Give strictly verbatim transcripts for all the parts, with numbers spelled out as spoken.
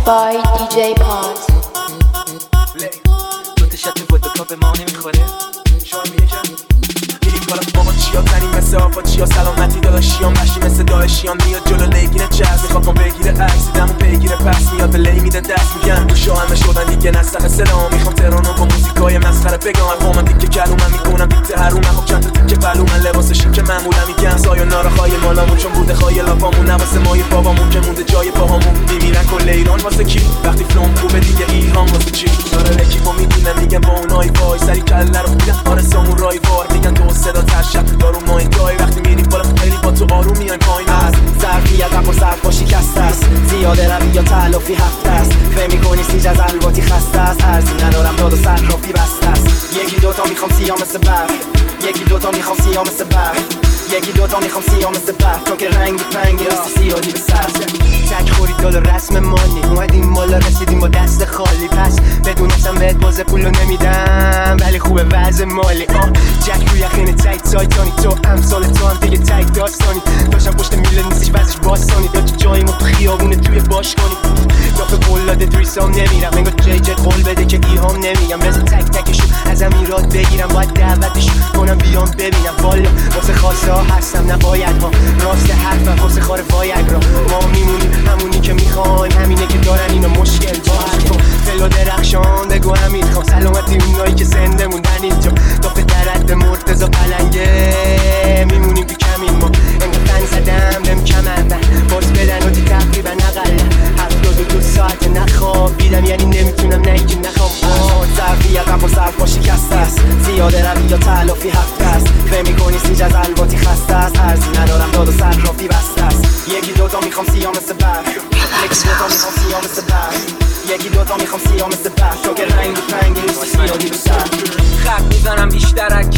by دی جی Pod. دو تا شت ودکا به ما نمیخوره. شاید یکم میریم بالا بابا چیا زنیم مثل آفا چیا سلامتی داداشیان مشی مثل داعشیان میاد جلو لیگین چرس میخواد ما بگیره عکس دمو پیگیره پس میاد به لی میده دست میگن گوشا همه شدن دیگه نسخ سلام میخوام ترانو با موزیکای مسخره بگم البومم دیگه کلومم میکنم دیگه هرومم خب چند تا دیگه پلومن لباس شیک معمولم میگن سایونارا خای مالامون چون بوده خای لاپامون نواسه مای بابامون که مونده جای پاهامون میمیرن کل ایران واسه کی وقتی فلوم خوبه دیگه ایران واسه چی داره اکیپو میدونه میگن با اونای وای سری کله رو میدن آره سامورای وار میگن تو صدا ترشب دارو ما این جای وقتی میریم بالا خیلی با تو آروم میایم پایین از ظرفیت اما صرف با شکست است زیاده روی یا تلافی هفت است فهم میکنی سیج از الواتی خسته است ارزی ندارم داد و صرافی بسته است یکی دوتا میخوام سیاه مثل برف یکی دوتا میخوام سیاه مثل برف یکی دوتا میخوام سیاه مثل برف تو که رنگی پنگی راستی سیاهی به سر تک خورید دل رسم مانی اومدیم بالا رسیدیم با دست خالی پس بدونستم بهت بازه پولو نمیدم ولی خوبه وضع مالی آه جک روی یخین تایت سایتانی تو امثال تو هم دیگه تک داستانی داشتم پشت میله نیستش وزش باستانی داد تو جایی ما تو خیابونه توی باش کنی دافه قلاده تویسام نمیرم انگار جی جی قول بده که ایهام نمیگم بذار تک تکشون ازم ایراد بگیرم باید دعوتشون کنم بیام ببینم والا واسه خاصه ها هستم نباید ها راست حرفم واسه خار وایگ را ما میمونیم همونی که میخوایم همینه که دارن اینا مشکل با حرفم فلا درخشان بگو همین خواه سلامتی اونایی که زنده موندن اینجا دافه درد مرتضا پلنگه میمونیم بی کمین ما انگار تن زدم بهم کمندن باز بدن و دی تقریبا اقلن هفتاد و دو ساعت نخوابیدم یعنی نمیتونم نه اینکه نخواب ظرفیت هم با صرف با شکست است زیاده روی یا تلافی هفت است فهم میکنی سیج از الواتی خسته است ارزی ندارم داد و صرافی بسته است یکی دوتا میخوام سیاه مثل برف یکی دوتا میخوام سیاه مثل برف یکی دوتا میخوام سیاه مثل برف تو که رنگی پنگی نیستی سیاهی رو سر خط میزنم بیشتر از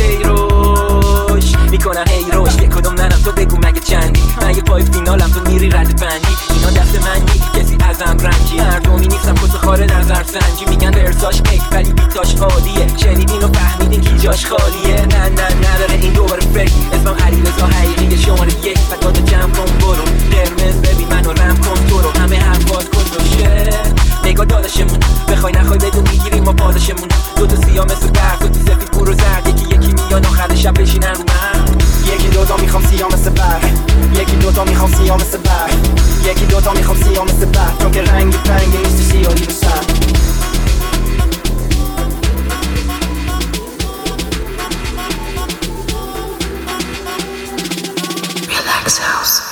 کیروش میکنم هیروش یک کدوم منم تو بگو مگه چندی من یه پای فینالم تو میری رد بندی اینا دست من نی کسی ازم رنجی مردمی نیستم کس خاره نظر سنجی میگن درساش ایک ولی بیتاش خالیه شنیدین و فهمیدین کی جاش خالیه نه نه نداره این دوباره فکر اسمم علیرضا حقیقیه شماره یک فتات جمع کن برو قرمز ببین منو رم کن تو رو همه حرفات کجاشه نگاه داداشمون بخوای نخوای بدون میگیریم ما پاداشمون دو تا سیاه مثل برف دو تا سفید برو زرد یکی یکی میان آخر شب بشینن رو من یکی دوتا میخوام سیاه مثل برف یکی دوتا میخوام سیاه مثل برف یکی دوتا میخوام سیاه مثل برف چون که رنگی پنگی نیستی سیاهی رو سر Relax House.